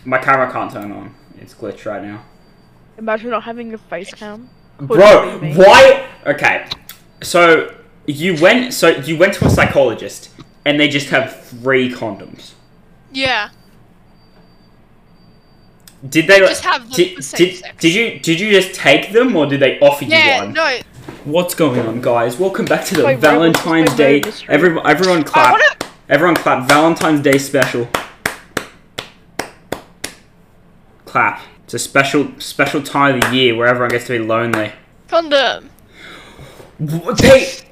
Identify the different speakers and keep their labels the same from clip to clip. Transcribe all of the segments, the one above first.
Speaker 1: My camera can't turn on. It's glitched right now.
Speaker 2: Imagine not having a face cam.
Speaker 1: Bro, why? Okay, so you went to a psychologist, and they just have 3 condoms.
Speaker 3: Yeah.
Speaker 1: Did they
Speaker 3: just have the same sex.
Speaker 1: Did you just take them, or did they offer you one?
Speaker 3: Yeah, no.
Speaker 1: What's going on, guys? Welcome back to the
Speaker 2: Wait,
Speaker 1: Valentine's Day. Everyone clap. Everyone clap. Valentine's Day special. Clap. It's a special time of the year where everyone gets to be lonely.
Speaker 3: Condom.
Speaker 1: Wait.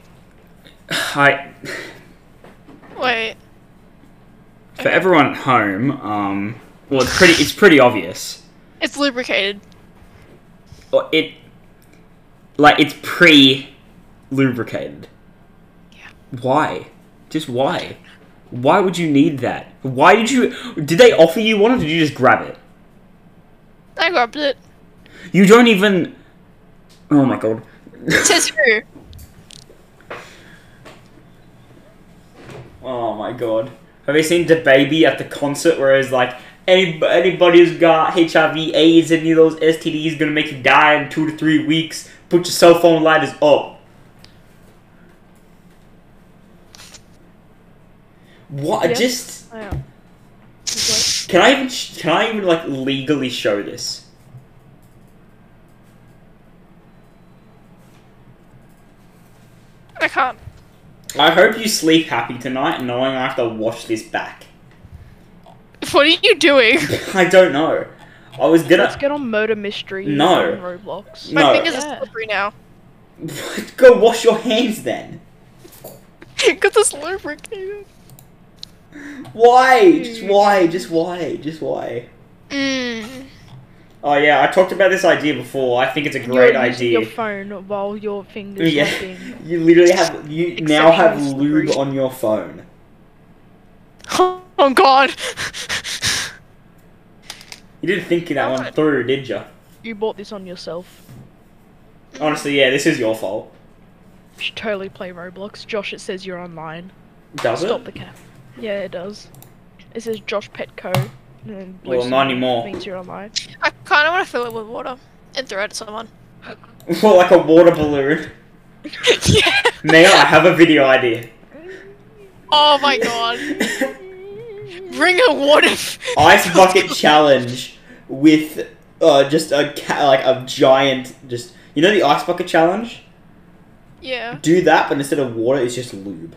Speaker 1: For everyone at home, well, it's pretty obvious.
Speaker 3: It's lubricated.
Speaker 1: Well, it's pre-lubricated.
Speaker 3: Yeah.
Speaker 1: Why? Just why? Why would you need that? Did they offer you one, or did you just grab it?
Speaker 3: I grabbed it.
Speaker 1: You don't even... Oh my god.
Speaker 3: It says who?
Speaker 1: Oh my god. Have you seen DaBaby at the concert where it's like, anybody who's got HIV, AIDS, any of those STDs gonna make you die in 2 to 3 weeks? Put your cell phone lighters up. What?
Speaker 2: Yeah.
Speaker 1: Just...
Speaker 2: I am.
Speaker 1: Can I even like legally show this?
Speaker 3: I can't.
Speaker 1: I hope you sleep happy tonight, knowing I have to watch this back.
Speaker 3: What are you doing?
Speaker 1: I don't know. I was gonna...
Speaker 2: Let's get on Murder Mystery
Speaker 1: No.
Speaker 2: on Roblox.
Speaker 3: My
Speaker 1: No.
Speaker 3: fingers are slippery now.
Speaker 1: Go wash your hands then.
Speaker 3: Because it's lubricated.
Speaker 1: Why? Just why? Just why? Just why? Oh yeah, I talked about this idea before. I think it's a great
Speaker 2: You're using
Speaker 1: idea.
Speaker 2: your phone while your fingers
Speaker 1: Yeah,
Speaker 2: are being
Speaker 1: you literally have now have
Speaker 2: exceptionally
Speaker 1: lube
Speaker 2: slippery.
Speaker 1: on your phone.
Speaker 3: Oh god.
Speaker 1: You didn't think that one through, did you?
Speaker 2: You bought this on yourself.
Speaker 1: Honestly, yeah, this is your fault.
Speaker 2: You should totally play Roblox. Josh, it says you're online.
Speaker 1: Does
Speaker 2: Stop
Speaker 1: it?
Speaker 2: the cap. Yeah, it does. It says Josh Petco. And then blue
Speaker 1: Well, not
Speaker 2: symbol
Speaker 1: anymore.
Speaker 2: means you're online.
Speaker 3: I kind of want to fill it with water and throw it at someone.
Speaker 1: Well, like a water balloon.
Speaker 3: Yeah.
Speaker 1: Mia, I have a video idea.
Speaker 3: Oh my god. Bring a water.
Speaker 1: Ice bucket challenge with just a giant just you know the ice bucket challenge?
Speaker 3: Yeah.
Speaker 1: Do that, but instead of water, it's just lube.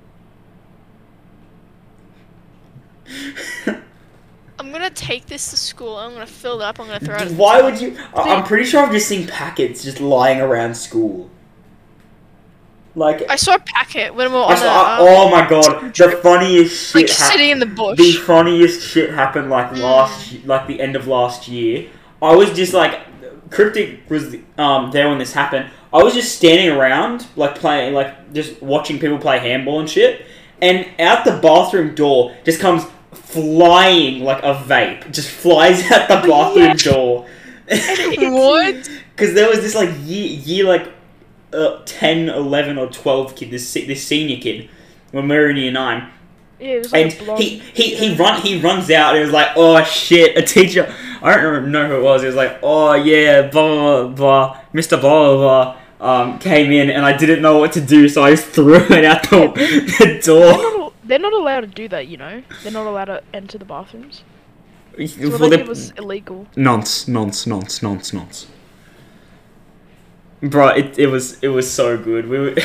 Speaker 3: I'm gonna take this to school. I'm gonna fill it up. I'm gonna throw it.
Speaker 1: Why would you? I'm pretty sure I've just seen packets just lying around school. Like
Speaker 3: I saw a packet when we were
Speaker 1: I
Speaker 3: on
Speaker 1: saw,
Speaker 3: the,
Speaker 1: oh my god, the funniest
Speaker 3: like
Speaker 1: shit.
Speaker 3: sitting in the bush.
Speaker 1: The funniest shit happened like like the end of last year. I was just like, Cryptic was there when this happened. I was just standing around like playing, like just watching people play handball and shit. And out the bathroom door just comes flying like a vape. Just flies out the bathroom door.
Speaker 3: What?
Speaker 1: Because there was this like year like 10, 11 or 12 kid, this senior kid, when we were in year 9.
Speaker 2: Yeah, it was like
Speaker 1: And
Speaker 2: a blonde.
Speaker 1: he runs out and was like, oh shit, a teacher, I don't know who it was, he was like, oh yeah, blah blah blah, Mr. blah blah blah, came in and I didn't know what to do, so I just threw it out the door.
Speaker 2: They're not allowed to do that, you know? They're not allowed to enter the bathrooms. So
Speaker 1: Well,
Speaker 2: what they
Speaker 1: they-
Speaker 2: did was illegal.
Speaker 1: Nonce. Bro, it was so good. We were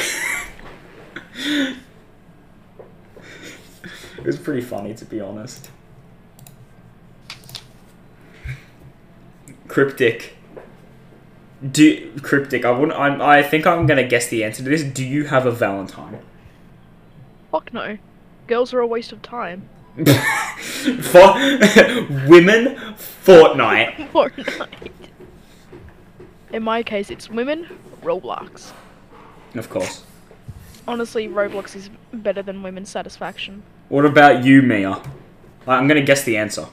Speaker 1: it was pretty funny, to be honest. Cryptic. Cryptic, I think I'm gonna guess the answer to this. Do you have a Valentine?
Speaker 2: Fuck no. Girls are a waste of time.
Speaker 1: For women, Fortnite.
Speaker 2: Fortnite. In my case, it's women, Roblox.
Speaker 1: Of course.
Speaker 2: Honestly, Roblox is better than women's satisfaction.
Speaker 1: What about you, Mia? I'm gonna guess the answer.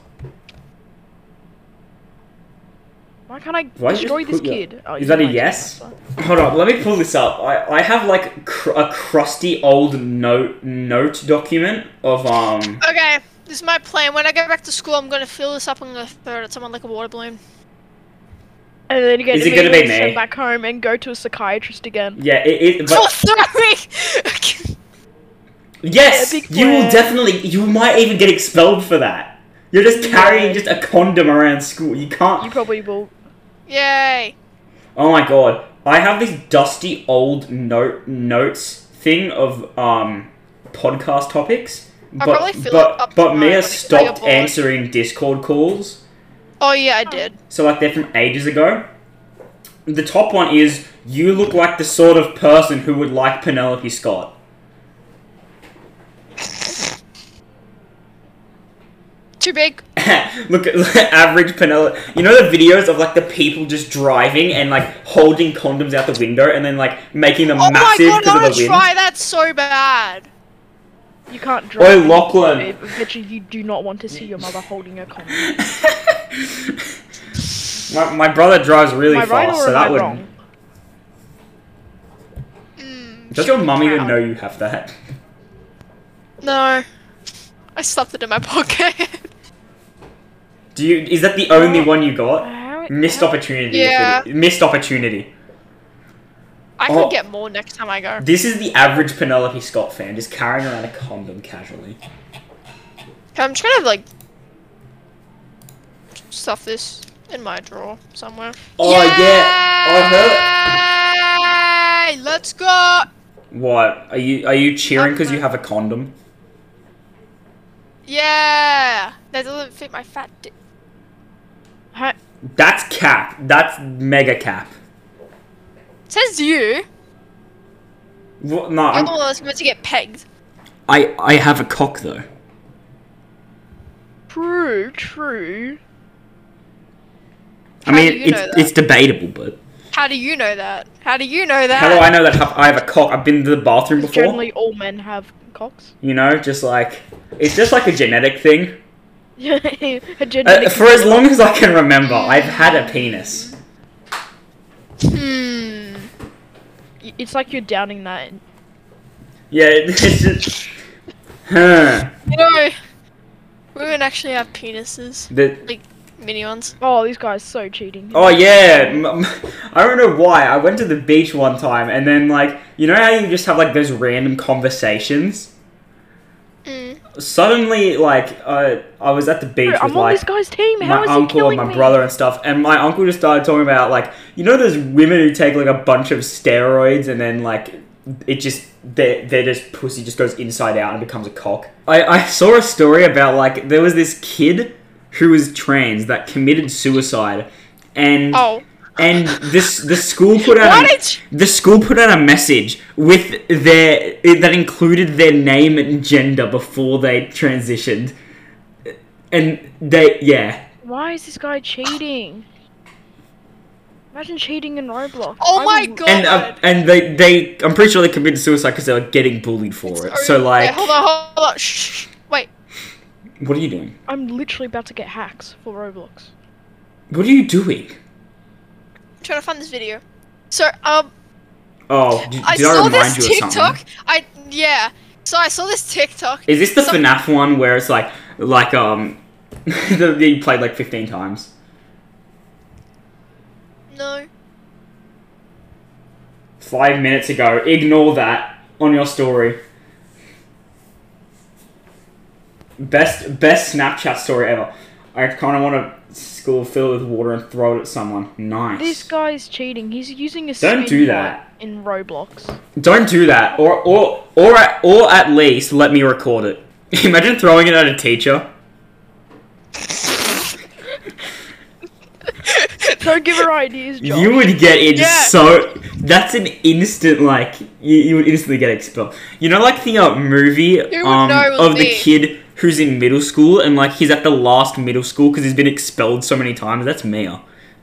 Speaker 2: Why can't I
Speaker 1: Why
Speaker 2: destroy
Speaker 1: you
Speaker 2: this
Speaker 1: put your-
Speaker 2: kid? Oh,
Speaker 1: Is
Speaker 2: you
Speaker 1: that a
Speaker 2: might
Speaker 1: yes?
Speaker 2: answer.
Speaker 1: Hold on, let me pull this up. I have like a crusty old note document of
Speaker 3: Okay. This is my plan. When I go back to school, I'm gonna fill this up and I'm gonna throw it at someone like a water balloon.
Speaker 2: And then you get
Speaker 1: Is it gonna be
Speaker 2: immediately
Speaker 1: me?
Speaker 2: sent back home and go to a psychiatrist again.
Speaker 1: Yeah,
Speaker 3: Oh,
Speaker 1: but
Speaker 3: throwing!
Speaker 1: yes,
Speaker 2: Yeah, big
Speaker 1: you will
Speaker 2: plan.
Speaker 1: definitely. You might even get expelled for that. You're just carrying just a condom around school. You can't.
Speaker 2: You probably will.
Speaker 3: Yay!
Speaker 1: Oh my god, I have this dusty old notes thing of podcast topics.
Speaker 3: I'll probably fill it up
Speaker 1: But
Speaker 3: tomorrow
Speaker 1: Mia
Speaker 3: when I get
Speaker 1: stopped
Speaker 3: bored.
Speaker 1: answering Discord calls.
Speaker 3: Oh yeah, I did.
Speaker 1: So like they're from ages ago. The top one is, you look like the sort of person who would like Penelope Scott.
Speaker 3: Too big.
Speaker 1: Look at average Penelope. You know the videos of like the people just driving and like holding condoms out the window and then like making them
Speaker 3: Oh my
Speaker 1: massive
Speaker 3: god, I
Speaker 1: because
Speaker 3: wanna
Speaker 1: of the wind?
Speaker 3: try that so bad.
Speaker 2: You can't drive.
Speaker 1: Oi, Lachlan.
Speaker 2: Literally, you do not want to see your mother holding a condom.
Speaker 1: My brother drives really
Speaker 2: Am I right
Speaker 1: fast,
Speaker 2: or
Speaker 1: so
Speaker 2: am
Speaker 1: that
Speaker 2: I
Speaker 1: would.
Speaker 2: wrong?
Speaker 1: Does your mum even
Speaker 2: proud.
Speaker 1: know you have that?
Speaker 3: No. I stuffed it in my pocket.
Speaker 1: Do you? Is that the only one you got?
Speaker 2: How-
Speaker 1: Missed
Speaker 2: how-
Speaker 1: opportunity.
Speaker 3: Yeah.
Speaker 1: Missed opportunity.
Speaker 3: I
Speaker 1: Oh.
Speaker 3: could get more next time I go.
Speaker 1: This is the average Penelope Scott fan, just carrying around a condom casually.
Speaker 3: I'm trying to like stuff this in my drawer somewhere.
Speaker 1: Oh yeah, I heard.
Speaker 3: Yay! Let's go.
Speaker 1: What? Are you cheering because you have a condom?
Speaker 3: Yeah. That doesn't fit my fat dick.
Speaker 2: how-
Speaker 1: That's cap. That's mega cap.
Speaker 3: Says you.
Speaker 1: What? No,
Speaker 3: You're the one that's meant to get pegged.
Speaker 1: I have a cock though.
Speaker 2: True.
Speaker 1: I
Speaker 3: How
Speaker 1: mean,
Speaker 3: do you know that?
Speaker 1: it's debatable, but
Speaker 3: How do you know that? How do you know that?
Speaker 1: how do I know that I have a cock? I've been to the bathroom before.
Speaker 2: Generally, all men have cocks.
Speaker 1: You know, just like it's just like a genetic thing.
Speaker 2: A genetic
Speaker 1: For as long as I can remember, I've had a penis.
Speaker 2: It's like you're downing that.
Speaker 1: Yeah, it's just. Huh.
Speaker 3: You know, women actually have penises.
Speaker 1: The,
Speaker 3: Mini ones.
Speaker 2: Oh, these guys so cheating.
Speaker 1: oh yeah, I don't know why. I went to the beach one time, and then like, you know how you just have like those random conversations. Suddenly, like, I was at the beach
Speaker 2: Bro,
Speaker 1: with
Speaker 2: I'm on
Speaker 1: like
Speaker 2: this guy's team.
Speaker 1: my
Speaker 2: How is he
Speaker 1: uncle
Speaker 2: killing
Speaker 1: and my
Speaker 2: me?
Speaker 1: brother and stuff, and my uncle just started talking about like, you know, those women who take like a bunch of steroids and then like it just their just pussy just goes inside out and becomes a cock. I saw a story about like there was this kid who was trans that committed suicide, and
Speaker 3: Oh.
Speaker 1: and the school put out
Speaker 3: Why did
Speaker 1: the school put out a message with that included their name and gender before they transitioned, and yeah.
Speaker 2: Why is this guy cheating? Imagine cheating in Roblox.
Speaker 3: Oh
Speaker 2: I
Speaker 3: my
Speaker 2: would-
Speaker 3: god.
Speaker 1: And they I'm pretty sure they committed suicide because they were getting bullied for it. So like,
Speaker 3: Wait, hold on. Shh. Wait.
Speaker 1: what are you doing?
Speaker 2: I'm literally about to get hacks for Roblox.
Speaker 1: What are you doing?
Speaker 3: I'm trying to find this video. So,
Speaker 1: Oh, did
Speaker 3: I
Speaker 1: I
Speaker 3: saw
Speaker 1: remind
Speaker 3: this
Speaker 1: you of
Speaker 3: TikTok.
Speaker 1: something?
Speaker 3: Yeah. So I saw this TikTok.
Speaker 1: Is this the
Speaker 3: Some-
Speaker 1: FNAF one where it's like that you played like 15 times?
Speaker 3: No.
Speaker 1: 5 minutes ago. Ignore that on your story. Best Snapchat story ever. I kind of want a school filled with water and throw it at someone. Nice.
Speaker 2: This guy's cheating. He's using a
Speaker 1: Don't do that.
Speaker 2: in Roblox.
Speaker 1: Don't do that, or at least let me record it. Imagine throwing it at a teacher.
Speaker 2: Don't give her ideas, Josh.
Speaker 1: You would get in
Speaker 3: Yeah.
Speaker 1: so. That's an instant like you would instantly get expelled. You know, like the movie
Speaker 3: would know it was
Speaker 1: of the
Speaker 3: me?
Speaker 1: kid who's in middle school and like he's at the last middle school because he's been expelled so many times. That's Mia.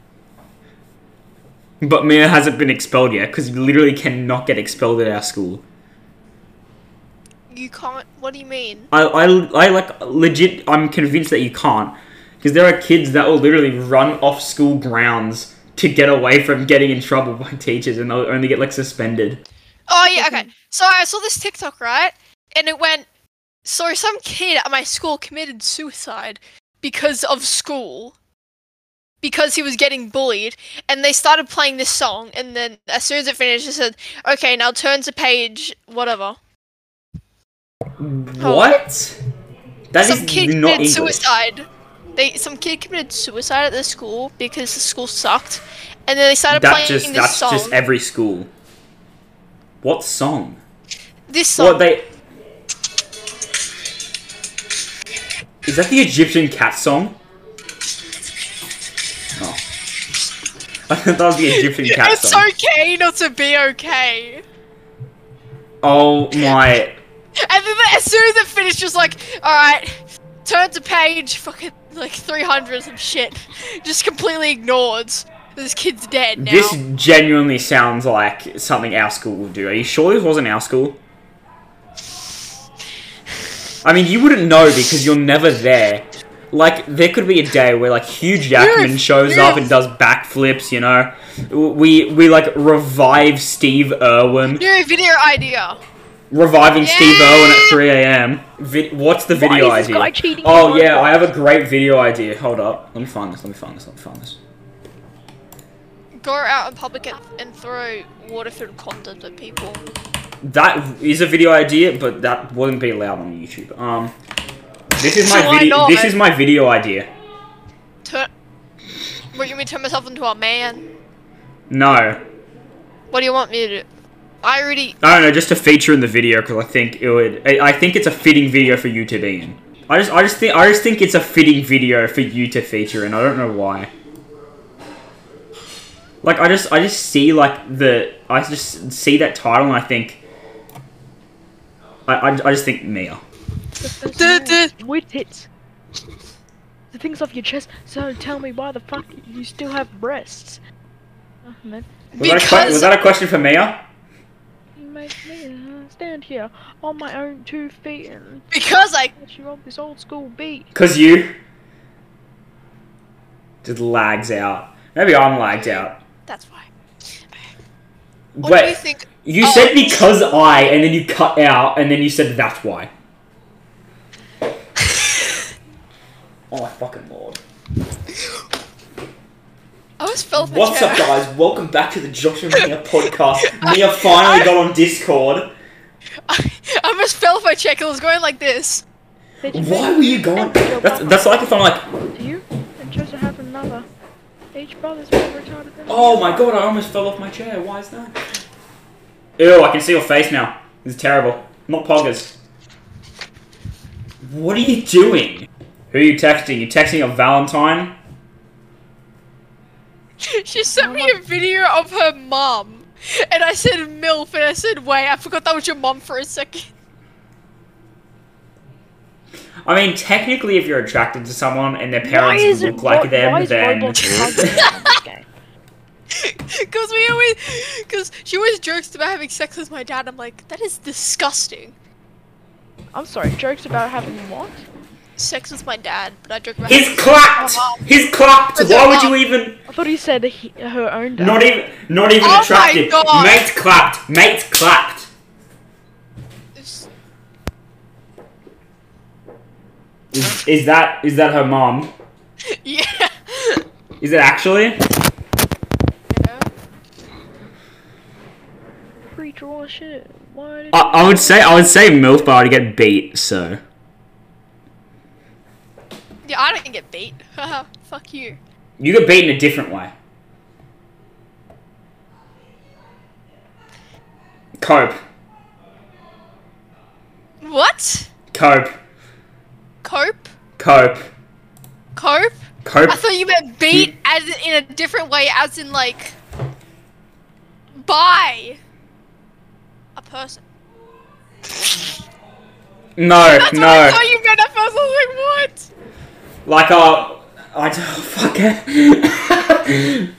Speaker 1: But Mia hasn't been expelled yet because you literally cannot get expelled at our school.
Speaker 3: You can't. What do you mean?
Speaker 1: I like legit. I'm convinced that you can't because there are kids that will literally run off school grounds to get away from getting in trouble by teachers, and they'll only get like suspended.
Speaker 3: Oh yeah. Okay. So I saw this TikTok, right? And it went So some kid at my school committed suicide because of school. Because he was getting bullied, and they started playing this song, and then as soon as it finished, it said, "Okay, now turn to page whatever."
Speaker 1: What? That
Speaker 3: Some
Speaker 1: is
Speaker 3: kid
Speaker 1: not
Speaker 3: committed
Speaker 1: English.
Speaker 3: suicide. Some kid committed suicide at the school because the school sucked, and then they started playing this
Speaker 1: That's
Speaker 3: song.
Speaker 1: just every school. What song?
Speaker 3: This song.
Speaker 1: What they? Is that the Egyptian cat song? Oh. I thought that was the Egyptian cat
Speaker 3: It's
Speaker 1: song.
Speaker 3: okay not to be okay.
Speaker 1: Oh my.
Speaker 3: And then as soon as it finished, just like, alright, turn to page fucking like 300 or some shit. Just completely ignored. This kid's dead now.
Speaker 1: This genuinely sounds like something our school would do. Are you sure this wasn't our school? I mean, you wouldn't know because you're never there. Like, there could be a day where, like, Hugh Jackman shows up and does backflips, you know? We like, revive Steve Irwin.
Speaker 3: New video idea.
Speaker 1: Reviving Steve Irwin at 3 a.m. What's the video
Speaker 2: Why is this
Speaker 1: idea?
Speaker 2: guy cheating
Speaker 1: Oh,
Speaker 2: in
Speaker 1: yeah,
Speaker 2: Minecraft?
Speaker 1: I have a great video idea. Hold up. Let me find this.
Speaker 3: Go out in public and throw water-filled condoms at people.
Speaker 1: That is a video idea, but that wouldn't be allowed on YouTube. This is my
Speaker 3: So why
Speaker 1: video.
Speaker 3: not?
Speaker 1: This is my video idea.
Speaker 3: What, you want me to turn myself into a man?
Speaker 1: No,
Speaker 3: What do you want me to do? I already...
Speaker 1: I don't know. Just to feature in the video because I think it would. I think it's a fitting video for you to be in. I just think it's a fitting video for you to feature in. I don't know why. Like I just see like I just see that title and I think. I just think Mia.
Speaker 2: With tits. The things off your chest. So tell me why the fuck you still have breasts? Oh, man.
Speaker 1: Was that a question for Mia?
Speaker 2: You make me stand here on my own 2 feet and
Speaker 3: Because I...
Speaker 2: let you on this old school beat.
Speaker 1: Cause you just lags out. Maybe I'm lagged out.
Speaker 3: That's why. What do you
Speaker 1: Wait,
Speaker 3: think?
Speaker 1: you
Speaker 3: Oh,
Speaker 1: said because I, and then you cut out, and then you said that's why. Oh my fucking lord.
Speaker 3: I was fell off my
Speaker 1: What's
Speaker 3: chair.
Speaker 1: up, guys? Welcome back to the Josh and Mia podcast. Mia finally got on Discord.
Speaker 3: I almost fell off my chair because I was going like this.
Speaker 2: Did you
Speaker 1: Why
Speaker 2: make
Speaker 1: were you going?
Speaker 2: your
Speaker 1: That's like if I'm like,
Speaker 2: to you and chose to have another. Each brother's more retarded than
Speaker 1: oh my god, I almost fell off my chair. Why is that? Ew, I can see your face now. This is terrible. Not poggers. What are you doing? Who are you texting? You texting a Valentine?
Speaker 3: She sent me a video of her mum. And I said MILF and I said wait, I forgot that was your mum for a second.
Speaker 1: I mean, technically, if you're attracted to someone and their
Speaker 2: Why
Speaker 1: parents
Speaker 2: is it
Speaker 1: look like them,
Speaker 2: why is
Speaker 1: then
Speaker 2: Roblox ugly on this game?
Speaker 3: Because she always jokes about having sex with my dad. I'm like, that is disgusting.
Speaker 2: I'm sorry, jokes about having what?
Speaker 3: Sex with my dad, but I joke about
Speaker 1: he's
Speaker 3: having
Speaker 1: clapped. He's clapped.
Speaker 3: With
Speaker 1: Why
Speaker 3: her
Speaker 1: would you
Speaker 3: mum.
Speaker 1: even?
Speaker 2: I thought he said her own dad.
Speaker 1: Not even
Speaker 3: Oh my
Speaker 1: attracted.
Speaker 3: God.
Speaker 1: Mate clapped. Mate clapped.
Speaker 3: It's-
Speaker 1: Is that her mom?
Speaker 3: Yeah.
Speaker 1: Is it actually?
Speaker 3: Yeah.
Speaker 2: Pre-draw shit. Why did
Speaker 1: I would say MILF, but I'd get beat. So
Speaker 3: Yeah, I didn't get beat. Haha, fuck you.
Speaker 1: you get beat in a different way. Cope.
Speaker 3: What?
Speaker 1: Cope.
Speaker 3: Cope?
Speaker 1: Cope.
Speaker 3: Cope?
Speaker 1: Cope.
Speaker 3: I thought you meant beat as in a different way, as in like by a person.
Speaker 1: No,
Speaker 3: That's what I
Speaker 1: no.
Speaker 3: thought you meant at first. I was like, what?
Speaker 1: Like I don't fuck it.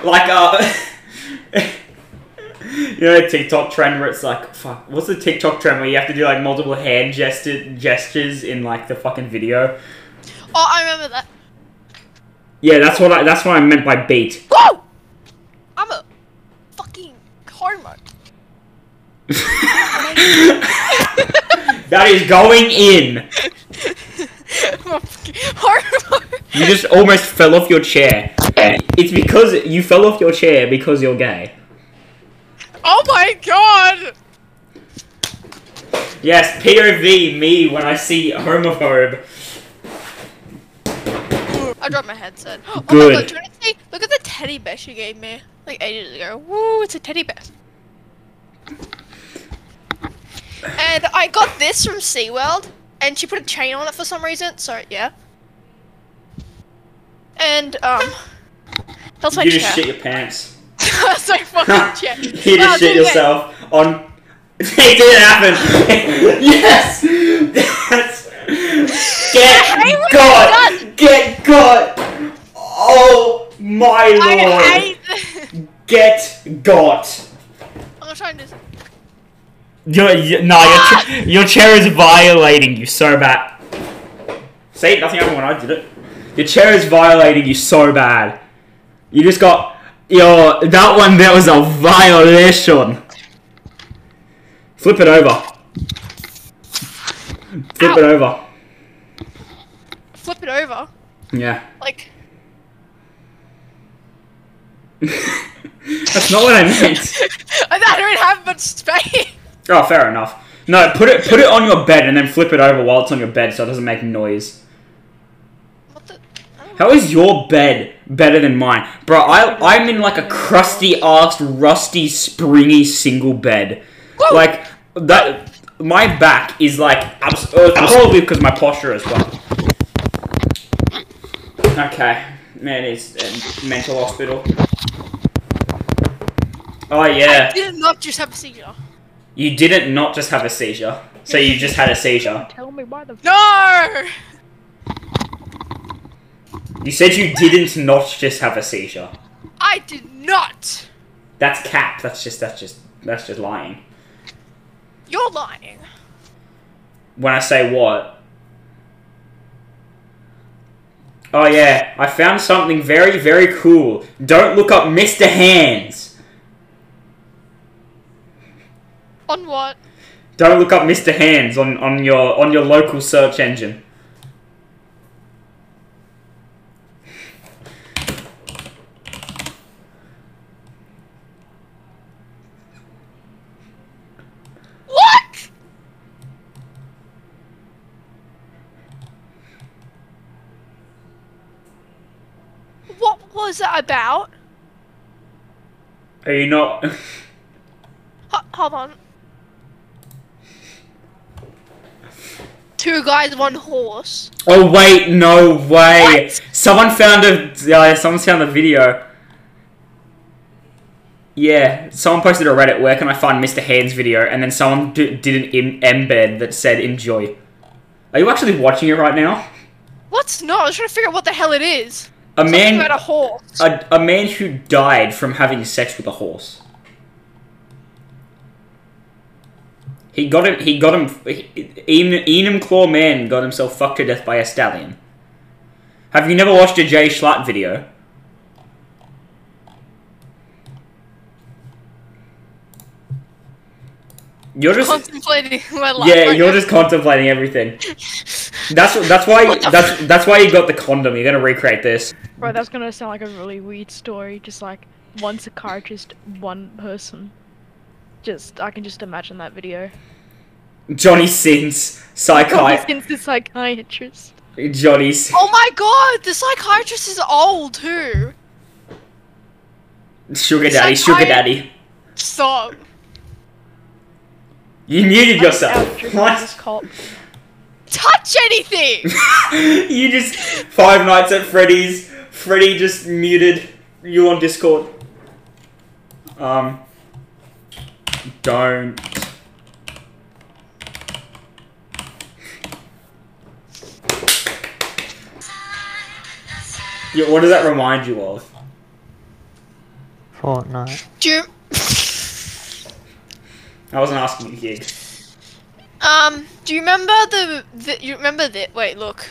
Speaker 1: Like you know the TikTok trend where it's like fuck. What's the TikTok trend where you have to do like multiple hand gestures in like the fucking video?
Speaker 3: Oh, I remember that.
Speaker 1: Yeah, that's what I meant by beat.
Speaker 3: Whoa! I'm a fucking homo.
Speaker 1: That That is going in. You just almost fell off your chair. It's because you fell off your chair because you're gay.
Speaker 3: Oh my god!
Speaker 1: Yes, POV me when I see homophobe.
Speaker 3: I dropped my headset. Oh
Speaker 1: Good.
Speaker 3: my god, do you want to see? Look at the teddy bear she gave me. Like ages ago. Woo, it's a teddy bear. And I got this from SeaWorld. And she put a chain on it for some reason. So, yeah. And, that's my
Speaker 1: You
Speaker 3: chair.
Speaker 1: just shit your pants.
Speaker 3: That's my fucking chair.
Speaker 1: You just shit yourself on... It didn't happen! Yes! That's... Get got! Oh my lord!
Speaker 3: I hate this.
Speaker 1: Get got!
Speaker 3: I'm gonna try and do this.
Speaker 1: Your chair is violating you so bad. See, nothing happened when I did it. Your chair is violating you so bad. You just got that was a violation. Flip it over. Flip it over.
Speaker 3: Flip it over.
Speaker 1: Yeah.
Speaker 3: Like.
Speaker 1: That's not what I meant.
Speaker 3: I don't have much space.
Speaker 1: Oh, fair enough. No, put it on your bed and then flip it over while it's on your bed so it doesn't make noise.
Speaker 3: What the?
Speaker 1: How is your bed better than mine? Bro, I'm in like a crusty-ass, rusty, springy single bed.
Speaker 3: Whoa!
Speaker 1: Like, that... My back is like... probably because my posture as well. Okay. Man, it's a mental hospital. Oh, yeah.
Speaker 3: I did not just have a seizure.
Speaker 1: You didn't not just have a seizure. So you just had a seizure.
Speaker 2: Tell me why the
Speaker 3: No!
Speaker 1: You said you didn't not just have a seizure.
Speaker 3: I did not.
Speaker 1: That's cap. That's just lying.
Speaker 3: You're lying.
Speaker 1: When I say what? Oh yeah, I found something very, very cool. Don't look up Mr. Hands.
Speaker 3: On what?
Speaker 1: Don't look up Mr. Hands on your local search engine.
Speaker 3: What? What was that about?
Speaker 1: Are you not?
Speaker 3: Hold on. 2 guys, 1 horse.
Speaker 1: Oh wait, no way!
Speaker 3: What?
Speaker 1: Someone found a video. Yeah, someone posted a Reddit. Where can I find Mr. Hands video? And then someone did an embed that said enjoy. Are you actually watching it right now?
Speaker 3: What? No, I was trying to figure out what the hell it is.
Speaker 1: A
Speaker 3: Something
Speaker 1: man,
Speaker 3: about a horse.
Speaker 1: a man who died from having sex with a horse. Enum Claw Man got himself fucked to death by a stallion. Have you never watched a Jay Schlatt video? You're just
Speaker 3: contemplating my life.
Speaker 1: yeah,
Speaker 3: right
Speaker 1: you're
Speaker 3: now.
Speaker 1: just contemplating everything. That's why that's why you got the condom. You're gonna recreate this.
Speaker 2: Bro, that's gonna sound like a really weird story. Just like one psychiatrist, one person. I can just imagine that video.
Speaker 1: Johnny Sins,
Speaker 2: Since the psychiatrist.
Speaker 1: Johnny Sins.
Speaker 3: Oh my god, the psychiatrist is old too.
Speaker 1: Sugar daddy, sugar daddy.
Speaker 3: Stop.
Speaker 1: You muted yourself.
Speaker 2: What?
Speaker 1: What?
Speaker 3: Touch anything!
Speaker 1: You just Five Nights at Freddy's. Freddy just muted you on Discord. Don't. Yeah, what does that remind you of?
Speaker 4: Fortnite.
Speaker 3: Do you,
Speaker 1: I wasn't asking you, Gig.
Speaker 3: do you remember wait, look.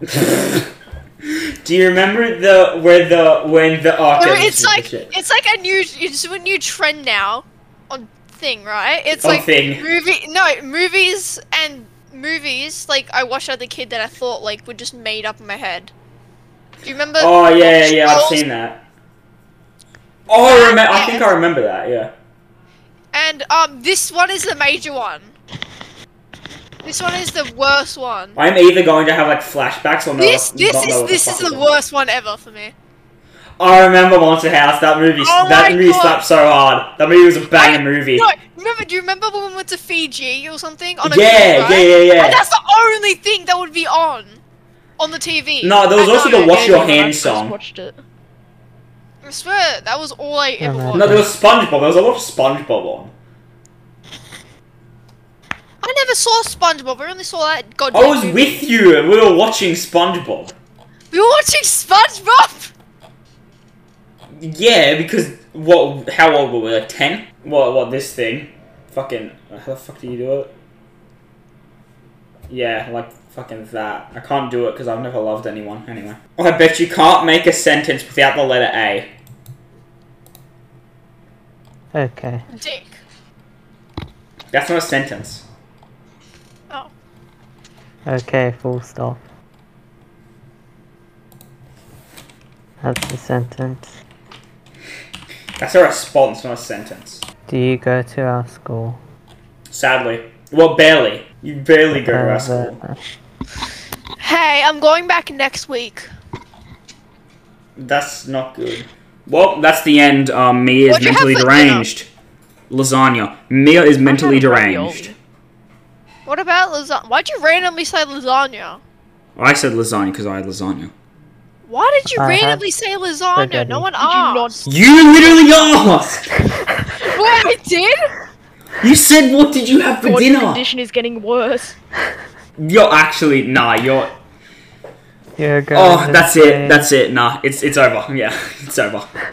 Speaker 1: Do you remember when the
Speaker 3: It's like a new trend now on thing, right? It's
Speaker 1: On
Speaker 3: like
Speaker 1: Thing.
Speaker 3: movies and movies like I watched as a kid that I thought like were just made up in my head. Do you remember?
Speaker 1: Oh yeah, I've
Speaker 3: Trolls?
Speaker 1: seen that. Oh, I think I remember that. Yeah.
Speaker 3: And this one is the major one. This one is the worst one.
Speaker 1: I'm either going to have like flashbacks or not.
Speaker 3: This is the worst one ever for me.
Speaker 1: I remember Monster House. That movie,
Speaker 3: Oh
Speaker 1: that
Speaker 3: my
Speaker 1: movie
Speaker 3: God.
Speaker 1: slapped so hard. That movie was a banger movie.
Speaker 3: No, do you remember when we went to Fiji or something on a
Speaker 1: Yeah,
Speaker 3: cruise, right?
Speaker 1: yeah.
Speaker 3: And that's the only thing that would be on the TV.
Speaker 1: No, there was
Speaker 3: I
Speaker 1: also
Speaker 3: know.
Speaker 1: the Wash Your
Speaker 2: I
Speaker 1: Hands
Speaker 2: just
Speaker 1: song.
Speaker 2: watched it.
Speaker 3: I swear that was all I ever
Speaker 4: no.
Speaker 3: watched.
Speaker 1: No, there was SpongeBob. There was a lot of SpongeBob on.
Speaker 3: I never saw SpongeBob. I only saw that goddamn
Speaker 1: I was
Speaker 3: movie.
Speaker 1: with you and we were watching SpongeBob.
Speaker 3: We were watching SpongeBob.
Speaker 1: Yeah, because what? How old were we? Like 10? What? This thing? Fucking. How the fuck do you do it? Yeah, like fucking that. I can't do it because I've never loved anyone. Anyway. Oh, I bet you can't make a sentence without the letter A.
Speaker 4: Okay.
Speaker 3: Dick.
Speaker 1: That's not a sentence.
Speaker 3: Oh.
Speaker 4: Okay, full stop. That's the sentence.
Speaker 1: That's a response, not a sentence.
Speaker 4: Do you go to our school?
Speaker 1: Sadly. Well, barely. You barely go to our school.
Speaker 3: Hey, I'm going back next week.
Speaker 1: That's not good. Well, that's the end. Mia is
Speaker 3: What'd you have
Speaker 1: mentally
Speaker 3: for dinner?
Speaker 1: deranged. Lasagna. Mia is mentally
Speaker 2: had ravioli.
Speaker 1: deranged.
Speaker 3: What about lasagna? Why'd you randomly say lasagna?
Speaker 1: I said lasagna because I had lasagna.
Speaker 3: Why did you
Speaker 4: I had
Speaker 3: randomly say lasagna?
Speaker 4: spaghetti.
Speaker 3: No one
Speaker 2: Did you not?
Speaker 3: asked.
Speaker 1: You literally asked!
Speaker 3: What I did?
Speaker 1: You said, what did you have for
Speaker 2: God, your
Speaker 1: dinner?
Speaker 2: condition is getting worse.
Speaker 1: You're actually, nah, you're...
Speaker 4: You're going
Speaker 1: Oh,
Speaker 4: to
Speaker 1: that's
Speaker 4: say-
Speaker 1: it, that's it, nah, it's over, yeah, it's over.